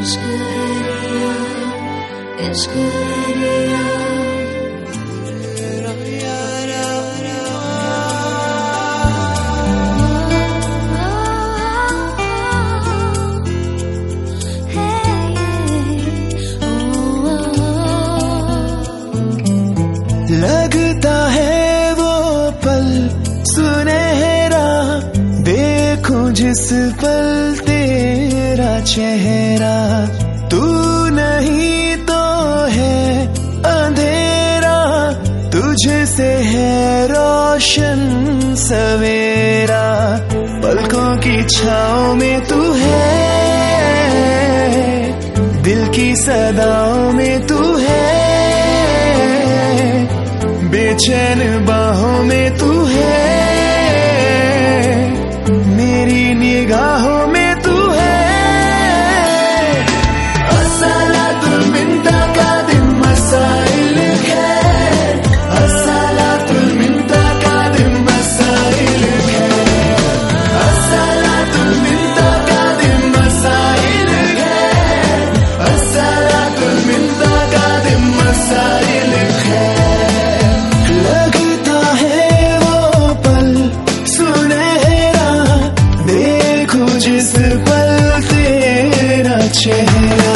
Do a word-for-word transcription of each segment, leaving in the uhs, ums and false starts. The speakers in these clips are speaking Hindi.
इश्क रिया इश्क रिया लगता है वो पल सुनहरा, देखूं जिस पल तेरा चेहरा, तू नहीं तो है अंधेरा, तुझसे है रोशन सवेरा, पलकों की छाँव में तू है, दिल की सदाओं में तू है, बेचैन बाहों में तू है, मेरी निगाहों में तू है। अस्सलातुल मिन्ता का दिन मसाइल खैर, अस्सलातुल मिन्ता का दिन मसाइल खैर, अस्सलातुल मिन्ता का दिन मसाइल खैर, अस्सलातुल मिन्ता का दिन मसाइल खैर। जिस पल तेरा चेहरा,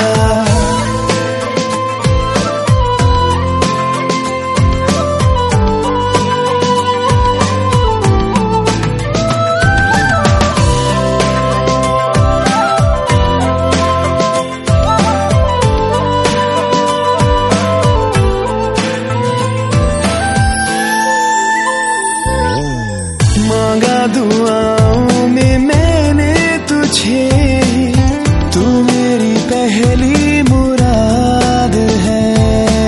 मांगा दुआओं में मैंने तुझे, तू मेरी पहली मुराद है,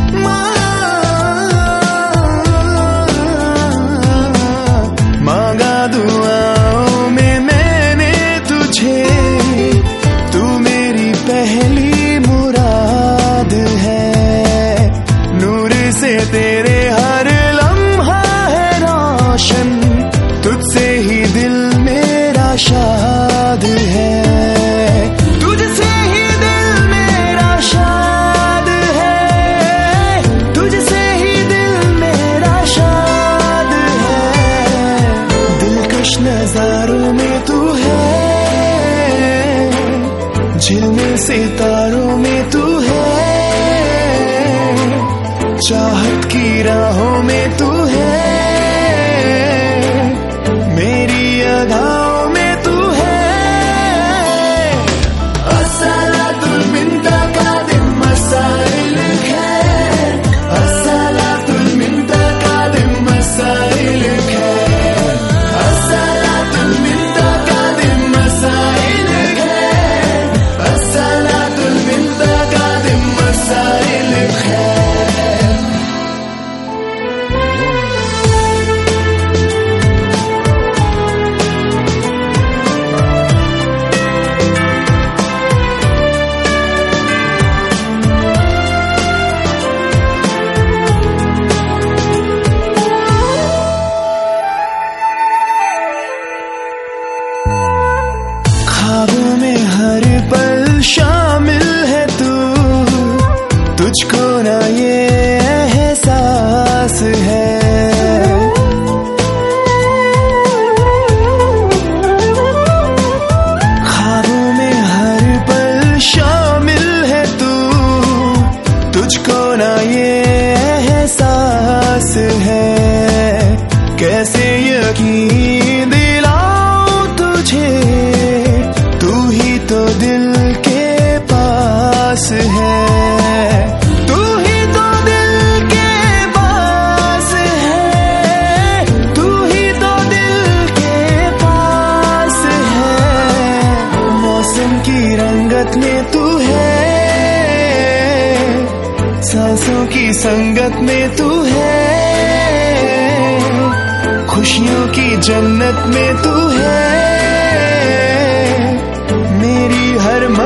मांगा दुआओं में मैंने तुझे, तू मेरी पहली मुराद है, नूर से तेरे हर लम्हा है रोशन, तुझसे ही दिल मेरा शाद है, तुझसे ही दिल मेरा शाद है, तुझसे ही दिल मेरा शाद है, दिलकश नजारों में तू है, झिलमिल सितारों में तू है, चाहत की राहों में तू है, मेरी अदाओं में तू है। अस्सलातुल मिन्ता का दिन मसाइल खैर, अस्सलातुल मिन्ता का दिन मसाइल खैर, अस्सलातुल मिन्ता का दिन मसाइल खैर, अस्सलातुल मिन्ता का दिन मसाइल खैर। ख्वाबों में हर पल शामिल है तू, तुझको ना ये एहसास है, ख्वाबों में हर पल शामिल है तू, तुझको ना ये एहसास है, कैसे यकीन दिलाऊं तुझे, तू ही तो दिल के पास है, तू ही तो दिल के पास है, तू ही तो दिल के पास है, मौसम की रंगत में तू है, सांसों की संगत में तू है, खुशियों की जन्नत में तू है, मेरी हर